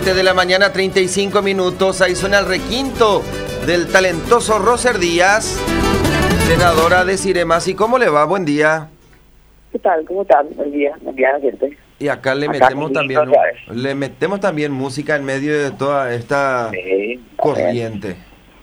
7 de la mañana, 35 minutos. Ahí suena el requinto del talentoso Roser Díaz, senadora de Ciremasi. ¿Cómo le va? Buen día. ¿Qué tal? ¿Cómo están? Buen día, gente. Y acá le metemos también música en medio de toda esta corriente.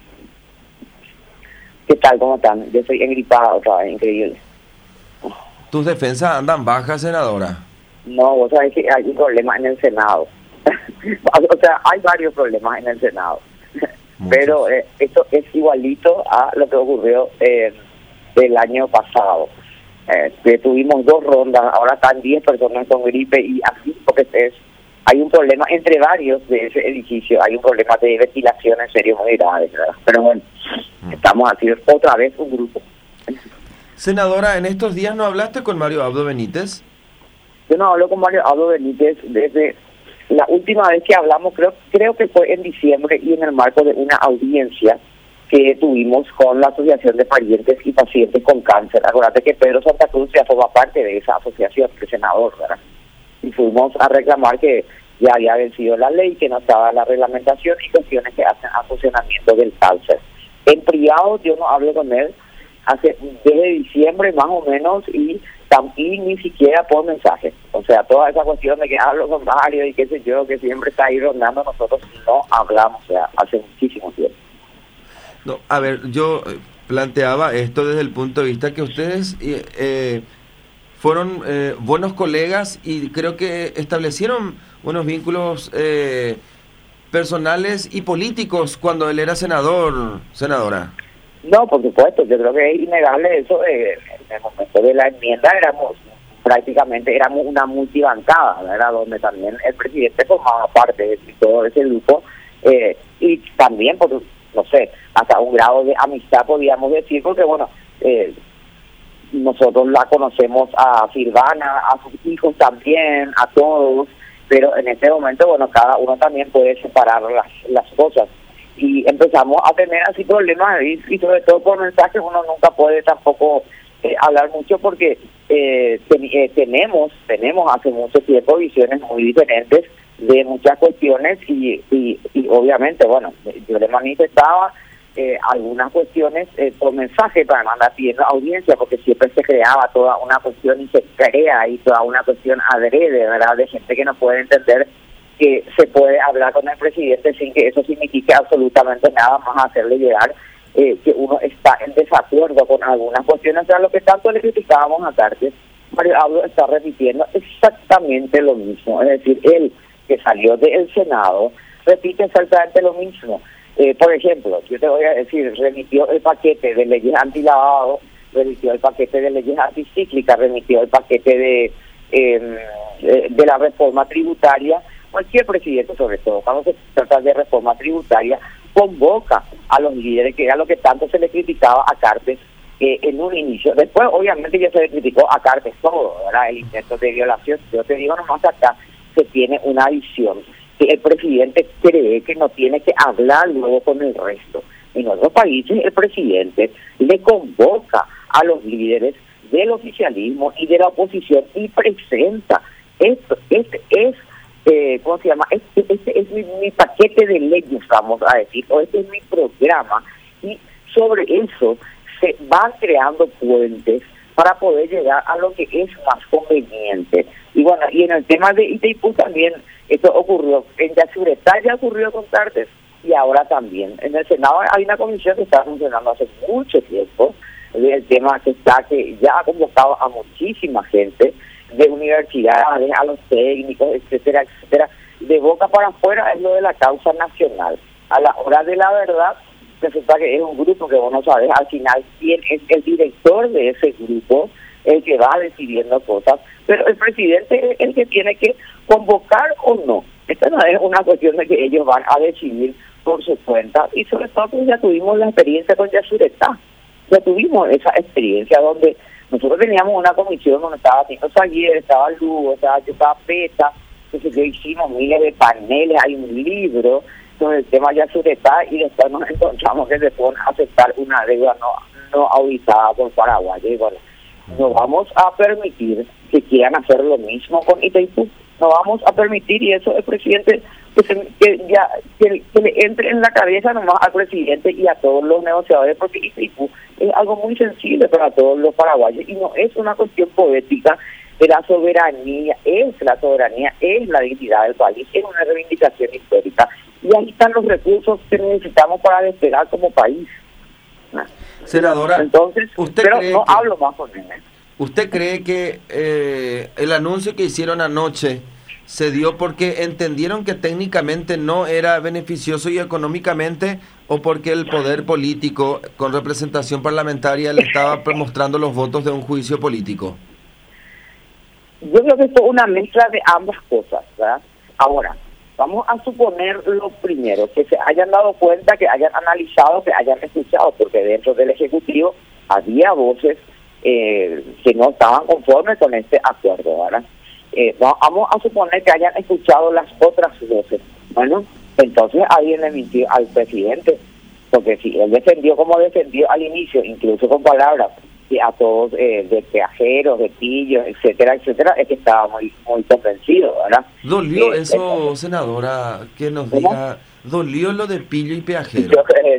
¿Qué tal? ¿Cómo están? Yo soy engripada otra vez, increíble. ¿Tus defensas andan bajas, senadora? No, vos sabés que hay un problema en el Senado. O sea, hay varios problemas en el Senado. Pero esto es igualito a lo que ocurrió el año pasado. Tuvimos 2 rondas, ahora están 10 personas con gripe y así, porque hay un problema entre varios de ese edificio, hay un problema de ventilación en serio muy grave, ¿verdad? Pero bueno, estamos así otra vez un grupo. Senadora, ¿en estos días no hablaste con Mario Abdo Benítez? Yo no hablo con Mario Abdo Benítez desde la última vez que hablamos, creo que fue en diciembre y en el marco de una audiencia que tuvimos con la Asociación de Parientes y Pacientes con Cáncer. Acuérdate que Pedro Santa Cruz ya forma parte de esa asociación, que es senador, ¿verdad? Y fuimos a reclamar que ya había vencido la ley, que no estaba la reglamentación y cuestiones que hacen a funcionamiento del cáncer. En privado yo no hablo con él desde diciembre más o menos y ni siquiera por mensaje. O sea, toda esa cuestión de que hablo con Mario y qué sé yo, que siempre está ahí rondando, nosotros no hablamos, o sea, hace muchísimo tiempo. No, a ver, yo planteaba esto desde el punto de vista que ustedes fueron buenos colegas y creo que establecieron unos vínculos personales y políticos cuando él era senadora. No, por supuesto, yo creo que es innegable eso. En el momento de la enmienda éramos una multibancada, ¿verdad? Donde también el presidente formaba parte de todo ese grupo y también, no sé, hasta un grado de amistad podríamos decir, porque bueno, nosotros la conocemos a Silvana, a sus hijos también, a todos, pero en este momento, bueno, cada uno también puede separar las cosas. Y empezamos a tener así problemas y sobre todo por mensajes uno nunca puede tampoco hablar mucho porque tenemos hace mucho tiempo visiones muy diferentes de muchas cuestiones y obviamente, bueno, yo le manifestaba algunas cuestiones por mensaje para mandar pidiendo audiencia, porque siempre se creaba toda una cuestión y se crea ahí toda una cuestión adrede, ¿verdad?, de gente que no puede entender que se puede hablar con el presidente sin que eso signifique absolutamente nada más hacerle llegar que uno está en desacuerdo con algunas cuestiones. O sea, lo que tanto le criticábamos a Cartes, Mario Abdo está repitiendo exactamente lo mismo. Es decir, él que salió del Senado repite exactamente lo mismo. Por ejemplo, yo te voy a decir, remitió el paquete de leyes antilavado, remitió el paquete de leyes anticíclicas, remitió el paquete de la reforma tributaria. Cualquier presidente, sobre todo cuando se trata de reforma tributaria, convoca a los líderes, que era lo que tanto se le criticaba a Cartes en un inicio. Después, obviamente, ya se le criticó a Cartes todo, ¿verdad?, el intento de violación. Yo te digo nomás acá, se tiene una visión que el presidente cree que no tiene que hablar luego con el resto. En otros países, el presidente le convoca a los líderes del oficialismo y de la oposición y presenta esto. ¿Cómo se llama? Este es mi paquete de leyes, vamos a decir, o este es mi programa, y sobre eso se van creando puentes para poder llegar a lo que es más conveniente. Y bueno, y en el tema de Itaipú también, esto ocurrió, en Yacyretá ya ocurrió con Cartes, y ahora también. En el Senado hay una comisión que está funcionando hace mucho tiempo, el tema que ya ha convocado a muchísima gente, de universidades, a los técnicos, etcétera, etcétera. De boca para afuera es lo de la causa nacional. A la hora de la verdad, resulta que es un grupo que vos no sabés al final quién es el director de ese grupo, el que va decidiendo cosas, pero el presidente es el que tiene que convocar o no. Esta no es una cuestión de que ellos van a decidir por su cuenta, y sobre todo pues ya tuvimos la experiencia con Yacyretá. Ya tuvimos esa experiencia donde nosotros teníamos una comisión donde estaba Tito Saguier, estaba Lugo, estaba Peta, entonces yo hicimos miles de paneles, hay un libro sobre el tema de Yacyretá y después nos encontramos que se pueden aceptar una deuda no auditada por Paraguay. Y bueno, no vamos a permitir que quieran hacer lo mismo con Itaipú, no vamos a permitir, y eso el presidente que le entre en la cabeza nomás al presidente y a todos los negociadores, porque Itaipú es algo muy sensible para todos los paraguayos y no es una cuestión poética de la soberanía, es la dignidad del país, es una reivindicación histórica y ahí están los recursos que necesitamos para despegar como país. Senadora, entonces, pero no hablo más con él. ¿Usted cree que el anuncio que hicieron anoche se dio porque entendieron que técnicamente no era beneficioso y económicamente, o porque el poder político con representación parlamentaria le estaba mostrando los votos de un juicio político? Yo creo que esto es una mezcla de ambas cosas, ¿verdad? Ahora, vamos a suponer lo primero, que se hayan dado cuenta, que hayan analizado, que hayan escuchado, porque dentro del Ejecutivo había voces que no estaban conformes con este acuerdo, ¿verdad? Vamos a suponer que hayan escuchado las otras voces. Bueno, entonces ahí le mintió al presidente, porque si él defendió como defendió al inicio, incluso con palabras a todos de peajeros, de pillos, etcétera, etcétera, es que estaba muy convencido, ¿verdad? ¿Dolió eso, senadora, que nos diga, dolió lo de pillo y peajero?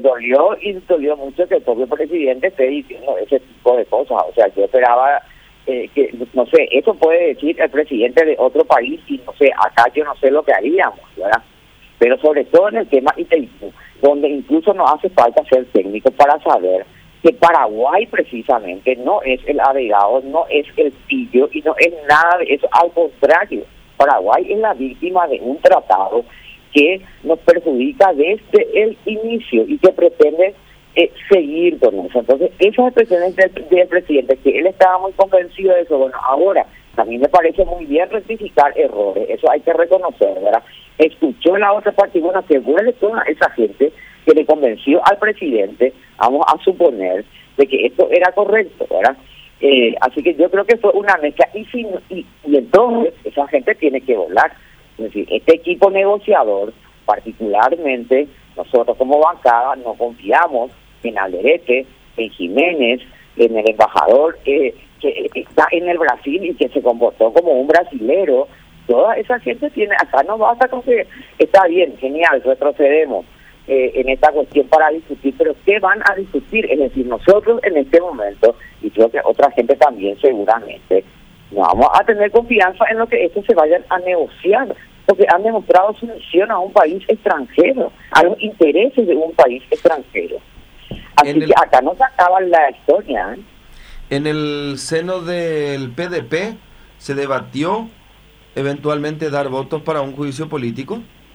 Dolió mucho que el propio presidente esté diciendo ese tipo de cosas? O sea, yo esperaba que, no sé, eso puede decir el presidente de otro país y no sé, acá yo no sé lo que haríamos, ¿verdad? Pero sobre todo en el tema Itaipú, donde incluso no hace falta ser técnico para saber que Paraguay precisamente no es el agregado, no es el pillo y no es nada de eso, al contrario, Paraguay es la víctima de un tratado que nos perjudica desde el inicio y que pretende seguir con eso. Entonces, esas expresiones del presidente, que él estaba muy convencido de eso, bueno, ahora también me parece muy bien rectificar errores, eso hay que reconocer, ¿verdad? Escuchó la otra parte y bueno, que vuelve toda esa gente que le convenció al presidente, vamos a suponer, de que esto era correcto, ¿verdad? Así que yo creo que fue una mezcla y entonces esa gente tiene que volar. Es decir, este equipo negociador, particularmente nosotros como bancada, no confiamos en Alderete, en Jiménez, en el embajador que está en el Brasil y que se comportó como un brasilero. Toda esa gente tiene, acá no basta con que está bien, genial, retrocedemos en esta cuestión para discutir, pero ¿qué van a discutir? Es decir, nosotros en este momento, y creo que otra gente también seguramente, no vamos a tener confianza en lo que estos se vayan a negociar, porque han demostrado sumisión a un país extranjero, a los intereses de un país extranjero. Así que acá no se acaba la historia. En el seno del PDP se debatió eventualmente dar votos para un juicio político.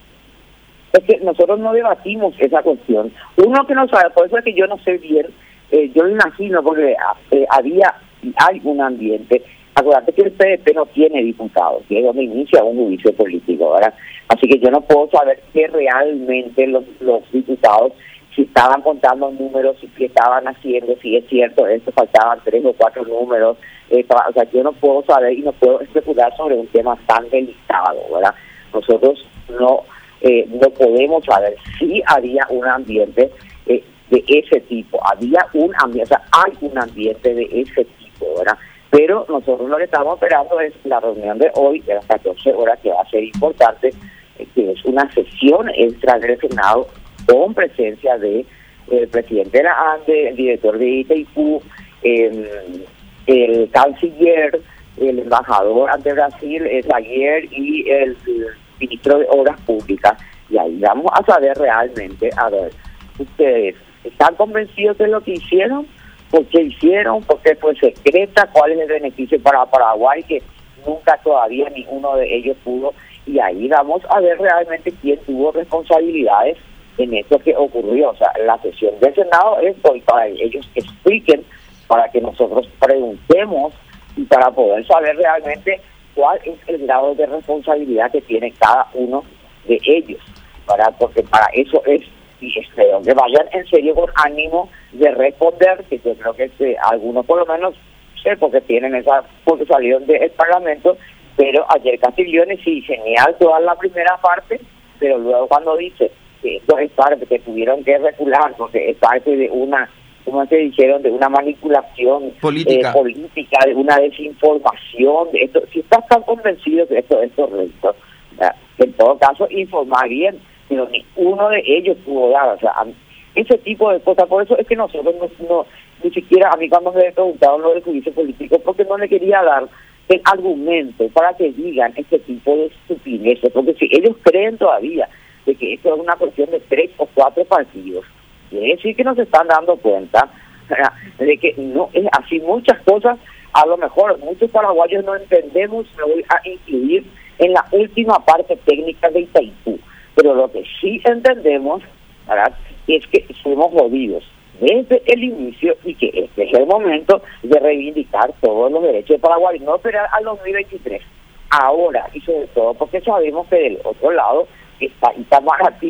Es que nosotros no debatimos esa cuestión. Uno que no sabe, por eso es que yo no sé bien, yo lo imagino, porque hay un ambiente. Acuérdate que el PDP no tiene diputados, que es donde inicia un juicio político, ¿verdad? Así que yo no puedo saber que realmente los diputados, si estaban contando números, si estaban haciendo, si es cierto, esto faltaban 3 o 4 números, o sea, yo no puedo saber y no puedo especular sobre un tema tan delicado, ¿verdad? Nosotros no podemos saber si había un ambiente de ese tipo, había un ambiente, o sea, hay un ambiente de ese tipo, ¿verdad? Pero nosotros lo que estamos esperando es la reunión de hoy, de las 14 horas, que va a ser importante, que es una sesión extra del Senado con presencia de el presidente de la ANDE, el director de Itaipú, el canciller, el embajador ante Brasil, el Aguirre y el ministro de Obras Públicas. Y ahí vamos a saber realmente, a ver, ¿ustedes están convencidos de lo que hicieron? ¿Por qué hicieron? ¿Por qué fue secreta? ¿Cuál es el beneficio para Paraguay? Que nunca todavía ninguno de ellos pudo. Y ahí vamos a ver realmente quién tuvo responsabilidades en esto que ocurrió. O sea, la sesión del Senado es hoy para ellos expliquen, para que nosotros preguntemos y para poder saber realmente cuál es el grado de responsabilidad que tiene cada uno de ellos, porque para eso es, y espero que vayan en serio con ánimo de responder, que yo creo que algunos por lo menos sé porque salieron del Parlamento, pero ayer Castigliones sí, genial toda la primera parte, pero luego cuando dice que esto es parte, que tuvieron que recular porque es parte de una, como se dijeron, de una manipulación política, de una desinformación, de esto, si estás tan convencido que esto es correcto, entonces todo caso informar bien, pero ni uno de ellos pudo dar, o sea, ese tipo de cosas. Por eso es que nosotros ni siquiera, a mí cuando me preguntaron lo del juicio político, porque no le quería dar el argumento para que digan este tipo de estupideces, porque si ellos creen todavía de que esto es una cuestión de 3 o 4 partidos, quiere decir que no se están dando cuenta de que no es así. Muchas cosas, a lo mejor muchos paraguayos no entendemos, me voy a incluir en la última parte técnica de Itaipú, pero lo que sí entendemos, ¿verdad?, es que somos jodidos desde el inicio y que este es el momento de reivindicar todos los derechos de Paraguay, no esperar al 2023, ahora, y sobre todo porque sabemos que del otro lado está Itamaraty.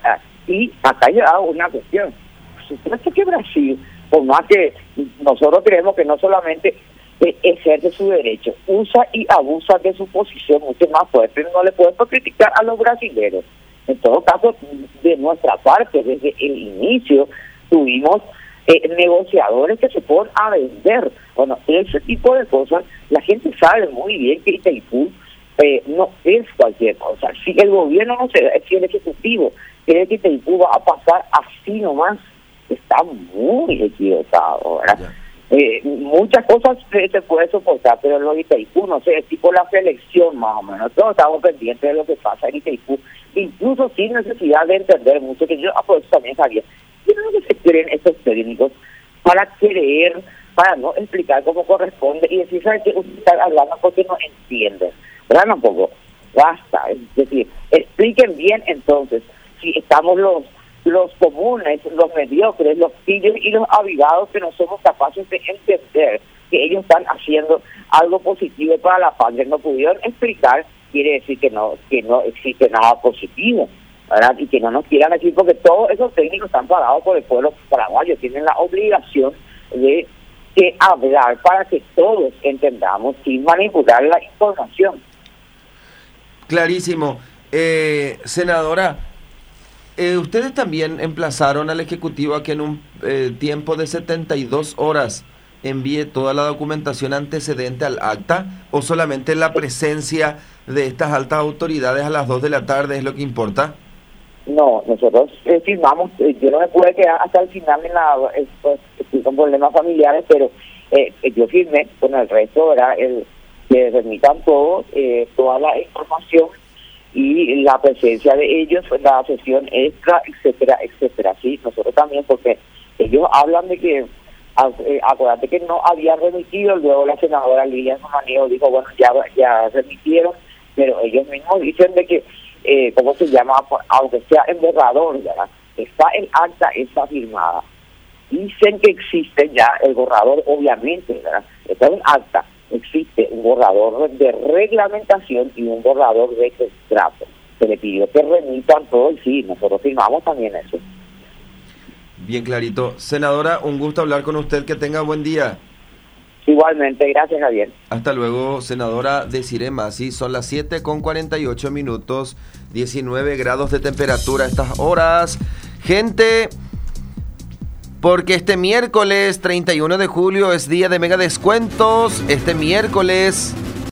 Y acá llega una cuestión. Supuesto que Brasil, por más que nosotros creemos que no solamente ejerce su derecho, usa y abusa de su posición mucho más fuerte, no le podemos criticar a los brasileños. En todo caso, de nuestra parte, desde el inicio, tuvimos negociadores que se ponen a vender. Bueno, ese tipo de cosas, la gente sabe muy bien que Itaipú no es cualquier cosa. Si el gobierno no se da, si el ejecutivo cree que Itaipú va a pasar así nomás, está muy equivocado, ¿verdad? Muchas cosas se puede soportar, pero lo de Itaipú, no sé, es tipo la selección más o menos. Todos estamos pendientes de lo que pasa en Itaipú, incluso sin necesidad de entender mucho, que yo por eso también sabía. ¿Qué es lo que se creen estos técnicos para creer, para no explicar cómo corresponde y decir, ¿sabes qué? Usted está hablando porque no entiende? ¿Verdad? Un poco, basta. Es decir, expliquen bien entonces si estamos los comunes, los mediocres, los pillos y los avivados que no somos capaces de entender que ellos están haciendo algo positivo para la patria. No pudieron explicar, quiere decir que no existe nada positivo, ¿verdad? Y que no nos quieran decir, porque todos esos técnicos están pagados por el pueblo paraguayo, tienen la obligación de hablar para que todos entendamos sin manipular la información. Clarísimo. Senadora, ustedes también emplazaron al Ejecutivo a que en un tiempo de 72 horas envíe toda la documentación antecedente al acta, o solamente la presencia de estas altas autoridades a las 2 de la tarde es lo que importa. No, nosotros firmamos, yo no me pude quedar hasta el final estoy con problemas familiares, pero yo firmé con el resto, ¿verdad? Que remitan toda la información y la presencia de ellos, la sesión extra, etcétera, etcétera. Sí, nosotros también, porque ellos hablan de que, acuérdate que no había remitido, luego la senadora Lilian Romaniego dijo, bueno, ya remitieron, pero ellos mismos dicen de que, ¿cómo se llama? Aunque sea en borrador, ¿verdad? Está el acta, está firmada. Dicen que existe ya el borrador, obviamente, ¿verdad? Está un acta, existe un borrador de reglamentación y un borrador de contrato. Se le pidió que remitan todo y sí, nosotros firmamos también eso. Bien clarito. Senadora, un gusto hablar con usted, que tenga buen día. Igualmente, gracias, Javier. Hasta luego, senadora Desirée Massi. Son las 7:48, 19 grados de temperatura a estas horas. Gente, porque este miércoles 31 de julio es día de mega descuentos. Este miércoles